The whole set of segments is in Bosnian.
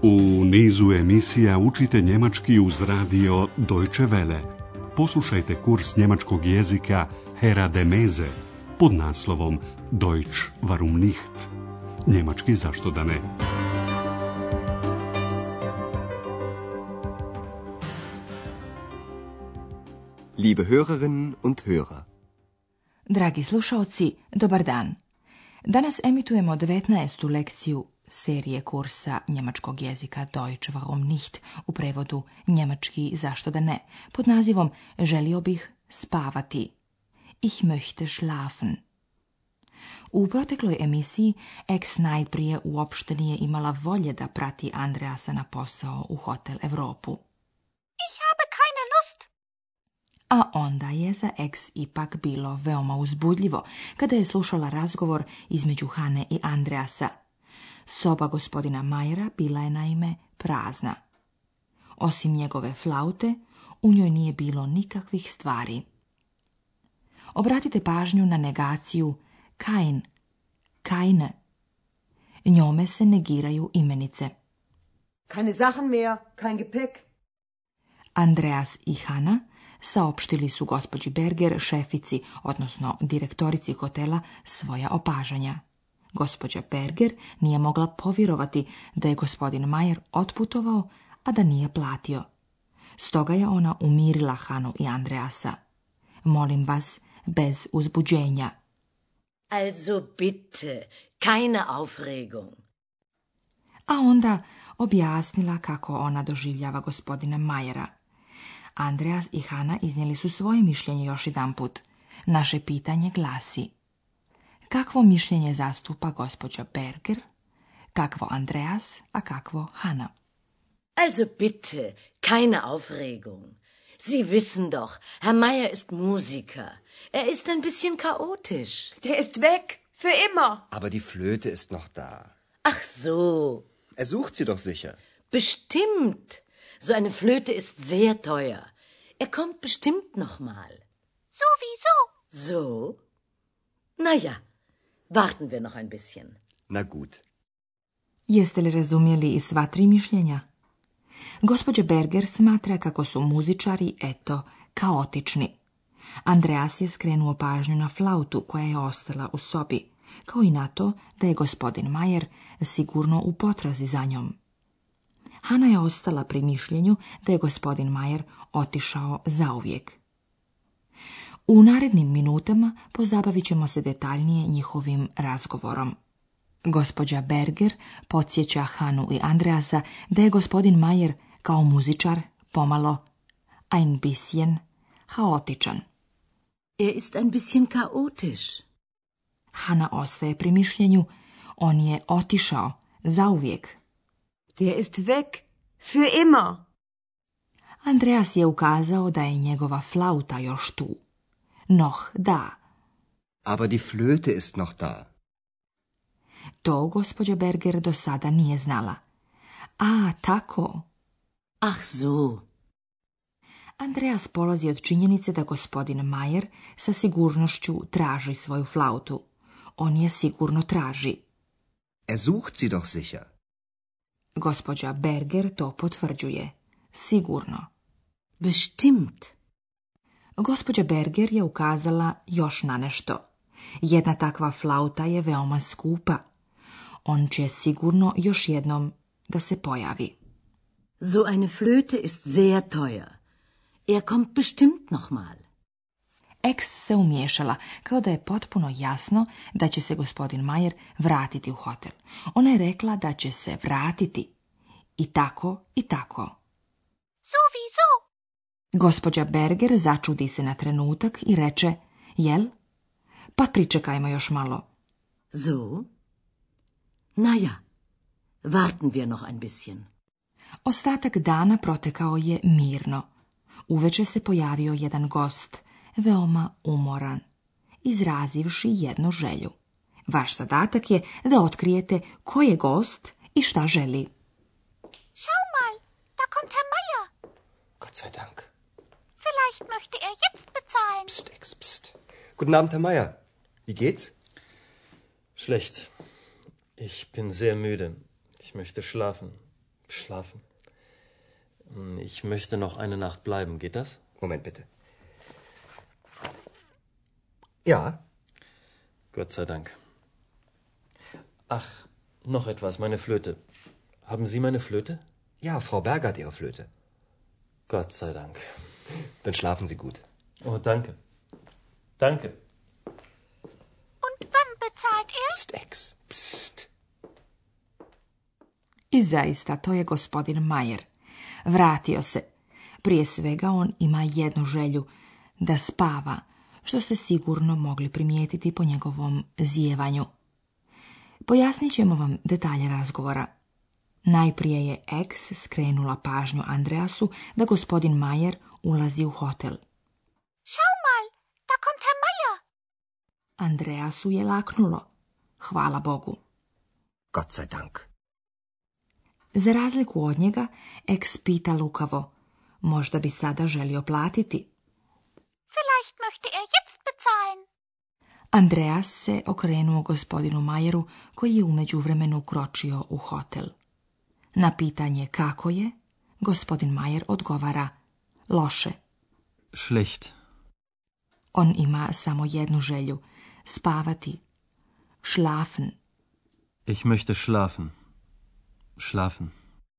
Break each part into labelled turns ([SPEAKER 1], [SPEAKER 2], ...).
[SPEAKER 1] U nizu emisija učite njemački uz radio Deutsche Welle. Poslušajte kurs njemačkog jezika Herade Meze pod naslovom Deutsch warum nicht? Njemački zašto da ne?
[SPEAKER 2] Liebe Hörerinnen und Hörer.
[SPEAKER 3] Dragi slušaoci, dobar dan. Danas emitujemo 19. lekciju serije kursa njemačkog jezika Deutsch warum nicht, u prevodu njemački zašto da ne, pod nazivom Želio bih spavati. Ich möchte schlafen. U protekloj emisiji Ex najprije uopšte nije imala volje da prati Andreasa na posao u Hotel Europu.
[SPEAKER 4] Ich habe keine Lust.
[SPEAKER 3] A onda je za Ex ipak bilo veoma uzbudljivo kada je slušala razgovor između Hane i Andreasa. Soba gospodina Majera bila je naime prazna. Osim njegove flaute, u njoj nije bilo nikakvih stvari. Obratite pažnju na negaciju kein, keine. Njome se negiraju imenice.
[SPEAKER 5] Keine Sachen mehr, kein Gepäck.
[SPEAKER 3] Andreas i Hana saopštili su gospođi Berger, šefici, odnosno direktorici hotela, svoja opažanja. Gospođa Berger nije mogla povjerovati da je gospodin Majer otputovao, a da nije platio. Stoga je ona umirila Hanu i Andreasa. Molim vas, bez uzbuđenja.
[SPEAKER 6] Also bitte, keine Aufregung.
[SPEAKER 3] A onda objasnila kako ona doživljava gospodina Majera. Andreas i Hana iznijeli su svoje mišljenje još jedanput. Naše pitanje glasi: kakvo mišljenje zastupa gospođa Berger, kakvo Andreas, a kakvo Hana?
[SPEAKER 6] Also bitte, keine Aufregung. Sie wissen doch, Herr Meier ist Musiker. Er ist ein bisschen chaotisch.
[SPEAKER 5] Der ist weg, für immer.
[SPEAKER 2] Aber die Flöte ist noch da.
[SPEAKER 6] Ach so.
[SPEAKER 2] Er sucht sie doch sicher.
[SPEAKER 6] Bestimmt. So eine Flöte ist sehr teuer. Er kommt bestimmt noch mal.
[SPEAKER 4] Sowieso.
[SPEAKER 6] So? Na ja, warten wir noch ein bisschen.
[SPEAKER 2] Na gut.
[SPEAKER 3] Jeste li razumjeli i sva tri mišljenja? Gospođa Berger smatra kako su muzičari, eto, kaotični. Andreas je skrenuo pažnju na flautu koja je ostala u sobi, kao i na to da je gospodin Majer sigurno u potrazi za njom. Hana je ostala pri mišljenju da je gospodin Majer otišao zauvijek. U narednim minutama pozabavit ćemo se detaljnije njihovim razgovorom. Gospođa Berger podsjeća Hanu i Andreasa da je gospodin Majer kao muzičar pomalo ein bisschen haotičan.
[SPEAKER 6] Er ist ein bisschen chaotisch.
[SPEAKER 3] Hana ostaje pri mišljenju, on je otišao zauvijek.
[SPEAKER 5] Der ist weg, für immer.
[SPEAKER 3] Andreas je ukazao da je njegova flauta još tu. Noch da.
[SPEAKER 2] Aber die Flöte ist noch da.
[SPEAKER 3] To gospođa Berger do sada nije znala. A, tako.
[SPEAKER 6] Ach so.
[SPEAKER 3] Andreas polazi od činjenice da gospodin Majer sa sigurnošću traži svoju flautu. On je sigurno traži.
[SPEAKER 2] Er sucht sie doch sicher.
[SPEAKER 3] Gospođa Berger to potvrđuje. Sigurno.
[SPEAKER 6] Bestimmt.
[SPEAKER 3] Gospođa Berger je ukazala još na nešto. Jedna takva flauta je veoma skupa. On će sigurno još jednom da se pojavi.
[SPEAKER 6] So eine Flöte ist sehr teuer. Er kommt bestimmt noch mal.
[SPEAKER 3] Ex se umiješala, kao da je potpuno jasno da će se gospodin Majer vratiti u hotel. Ona je rekla da će se vratiti. I tako, i tako.
[SPEAKER 4] Sowieso.
[SPEAKER 3] Gospođa Berger začudi se na trenutak i reče: jel? Pa pričekajmo još malo.
[SPEAKER 6] So? Na ja, warten wir noch ein bisschen.
[SPEAKER 3] Ostatak dana protekao je mirno. Uveče se pojavio jedan gost, veoma umoran, izrazivši jednu želju. Vaš zadatak je da otkrijete ko je gost i šta želi.
[SPEAKER 4] Schau mal, da kommt Herr Meier.
[SPEAKER 2] Gott sei Dank.
[SPEAKER 4] Vielleicht möchte er jetzt bezahlen.
[SPEAKER 2] Psst, Ex, psst. Guten Abend, Herr Meier. Wie geht's?
[SPEAKER 7] Schlecht. Ich bin sehr müde. Ich möchte schlafen. Schlafen. Ich möchte noch eine Nacht bleiben. Geht das?
[SPEAKER 2] Moment bitte. Ja.
[SPEAKER 7] Gott sei Dank. Ach, noch etwas, meine Flöte. Haben Sie meine Flöte?
[SPEAKER 2] Ja, Frau Berger hat Ihre Flöte.
[SPEAKER 7] Gott sei Dank.
[SPEAKER 2] Dann schlafen Sie gut.
[SPEAKER 7] Oh, danke. Danke.
[SPEAKER 4] Und wann bezahlt er?
[SPEAKER 2] Psst, Ex. Psst.
[SPEAKER 3] I zaista, to je gospodin Majer. Vratio se. Prije svega on ima jednu želju, da spava, što ste sigurno mogli primijetiti po njegovom zijevanju. Pojasnit ćemo vam detalje razgovora. Najprije je Ex skrenula pažnju Andreasu da gospodin Majer ulazi u hotel.
[SPEAKER 4] Schau mal, da kommt Herr Meier.
[SPEAKER 3] Andreasu je laknulo. Hvala Bogu.
[SPEAKER 2] Gott sei Dank.
[SPEAKER 3] Za razliku od njega, Ex pita lukavo. Možda bi sada želio platiti.
[SPEAKER 4] Vielleicht möchte er jetzt bezahlen.
[SPEAKER 3] Andreas se okrenuo gospodinu Majeru, koji je u međuvremenu ukročio u hotel. Na pitanje kako je, gospodin Majer odgovara loše.
[SPEAKER 7] Schlecht.
[SPEAKER 3] On ima samo jednu želju, spavati. Schlafen.
[SPEAKER 7] Ich möchte schlafen. Schlafen.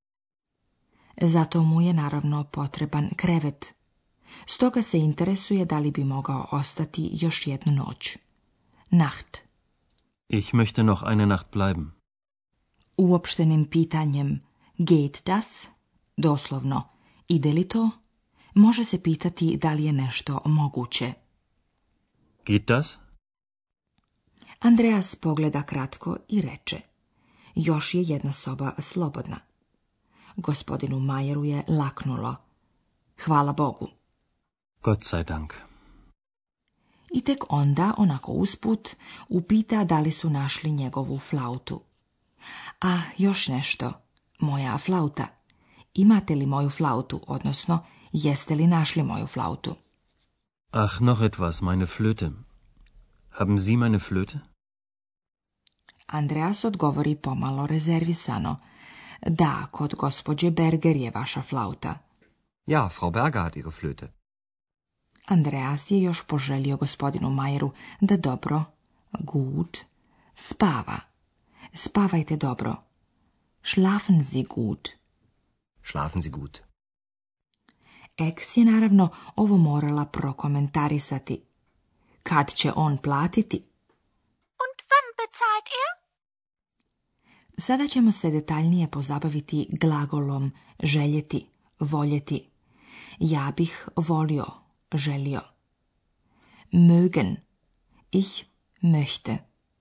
[SPEAKER 3] Zato mu je naravno potreban krevet. Stoga se interesuje da li bi mogao ostati još jednu noć. Nacht.
[SPEAKER 7] Ich möchte noch eine Nacht bleiben.
[SPEAKER 3] Uopštenim pitanjem geht das, doslovno ide li to, može se pitati da li je nešto moguće.
[SPEAKER 7] Geht das?
[SPEAKER 3] Andreas pogleda kratko i reče. Još je jedna soba slobodna. Gospodinu Majeru je laknulo. Hvala Bogu.
[SPEAKER 7] Gott sei Dank.
[SPEAKER 3] I tek onda, onako usput, upita da li su našli njegovu flautu. A još nešto, moja flauta. Imate li moju flautu, odnosno, jeste li našli moju flautu?
[SPEAKER 7] Ach, noch etwas, meine Flöte. Haben Sie meine Flöte?
[SPEAKER 3] Andreas odgovori pomalo rezervisano. Da, kod gospođe Berger je vaša flauta.
[SPEAKER 2] Ja, Frau Berger hat Ihre Flöte.
[SPEAKER 3] Andreas je još poželio gospodinu Majeru da dobro, gut, spava. Spavajte dobro. Schlafen Sie gut.
[SPEAKER 2] Schlafen Sie gut.
[SPEAKER 3] Ex je naravno ovo morala prokomentarisati. Kad će on platiti?
[SPEAKER 4] Und wann bezahlt er?
[SPEAKER 3] Sada ćemo se detaljnije pozabaviti glagolom željeti, voljeti. Ja bih volio, želio. Mögen. Ich möchte.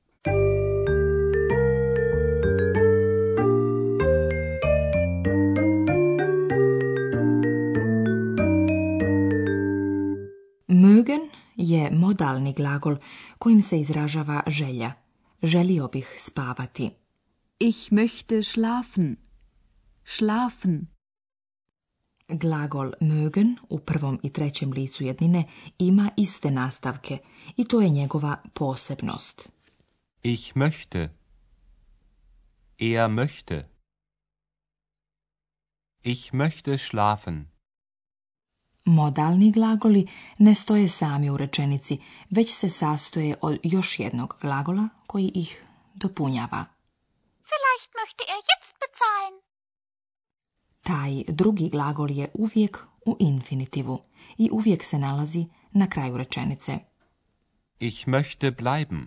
[SPEAKER 3] Mögen je modalni glagol kojim se izražava želja. Želio bih spavati.
[SPEAKER 8] Ich möchte schlafen. Schlafen.
[SPEAKER 3] Glagol mögen u prvom i trećem licu jednine ima iste nastavke i to je njegova posebnost.
[SPEAKER 9] Ich möchte. Er möchte. Ich möchte schlafen.
[SPEAKER 3] Modalni glagoli ne stoje sami u rečenici, već se sastoje od još jednog glagola koji ih dopunjava.
[SPEAKER 4] Vielleicht möchte er jetzt bezahlen.
[SPEAKER 3] Taj drugi glagol je uvijek u infinitivu i uvijek se nalazi na kraju rečenice.
[SPEAKER 9] Ich möchte bleiben.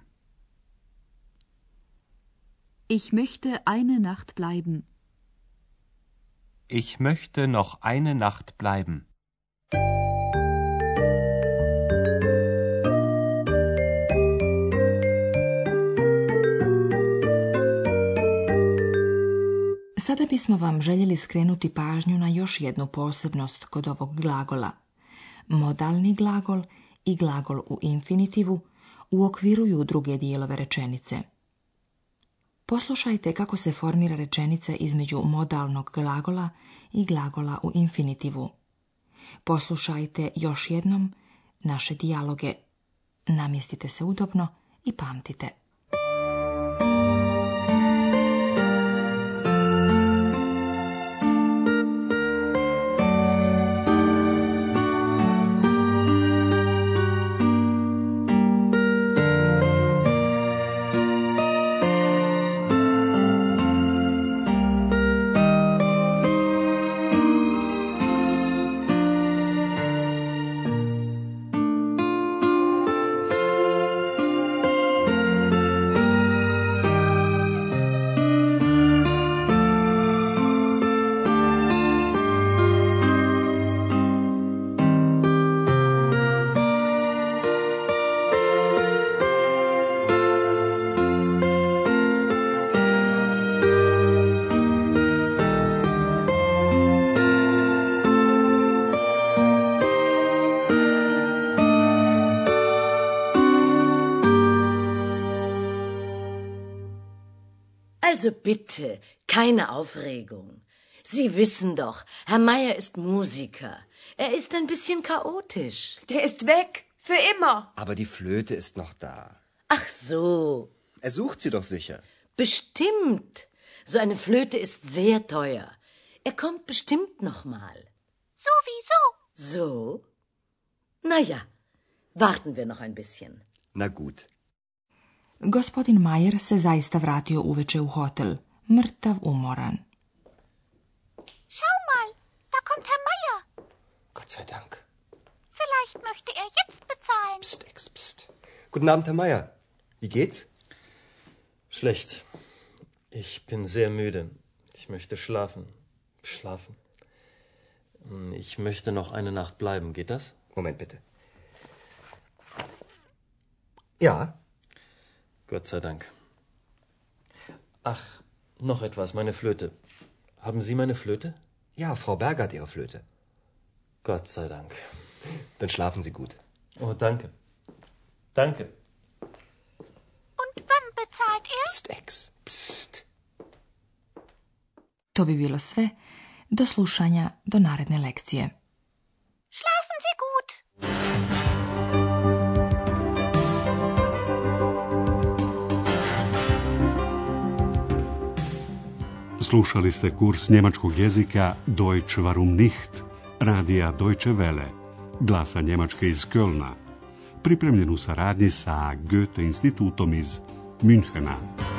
[SPEAKER 8] Ich möchte eine Nacht bleiben.
[SPEAKER 9] Ich möchte noch eine Nacht bleiben.
[SPEAKER 3] Sada bismo vam željeli skrenuti pažnju na još jednu posebnost kod ovog glagola. Modalni glagol i glagol u infinitivu uokviruju druge dijelove rečenice. Poslušajte kako se formira rečenica između modalnog glagola i glagola u infinitivu. Poslušajte još jednom naše dijaloge. Namjestite se udobno i pamtite.
[SPEAKER 6] Also bitte, keine Aufregung. Sie wissen doch, Herr Meyer ist Musiker. Er ist ein bisschen chaotisch.
[SPEAKER 5] Der ist weg. Für immer.
[SPEAKER 2] Aber die Flöte ist noch da.
[SPEAKER 6] Ach so.
[SPEAKER 2] Er sucht sie doch sicher.
[SPEAKER 6] Bestimmt. So eine Flöte ist sehr teuer. Er kommt bestimmt noch mal.
[SPEAKER 4] Sowieso.
[SPEAKER 6] So? Na ja, warten wir noch ein bisschen.
[SPEAKER 2] Na gut.
[SPEAKER 3] Gospodin Majer se zaista vratio uveče u hotel, mrtav umoran.
[SPEAKER 4] Schau mal, da kommt Herr Meyer.
[SPEAKER 2] Gott sei Dank.
[SPEAKER 4] Vielleicht möchte er jetzt bezahlen.
[SPEAKER 2] Psst, Ex, psst. Guten Abend, Herr Meyer. Wie geht's?
[SPEAKER 7] Schlecht. Ich bin sehr müde. Ich möchte schlafen. Schlafen. Ich möchte noch eine Nacht bleiben. Geht das?
[SPEAKER 2] Moment bitte. Ja.
[SPEAKER 7] Gott sei Dank. Ach, noch etwas. Meine Flöte. Haben Sie meine Flöte?
[SPEAKER 2] Ja, Frau Berger hat ihre Flöte.
[SPEAKER 7] Gott sei Dank.
[SPEAKER 2] Dann schlafen Sie gut.
[SPEAKER 7] Oh, danke. Danke.
[SPEAKER 4] Und wann bezahlt er?
[SPEAKER 2] Psst, Ex, psst.
[SPEAKER 3] To bi bilo sve, do slušanja, do naredne lekcije.
[SPEAKER 4] Schlafen Sie gut.
[SPEAKER 1] Slušali ste kurs njemačkog jezika Deutsch warum nicht, radija Deutsche Welle, glasa Njemačke iz Kölna, pripremljen u saradnji sa Goethe institutom iz Münchena.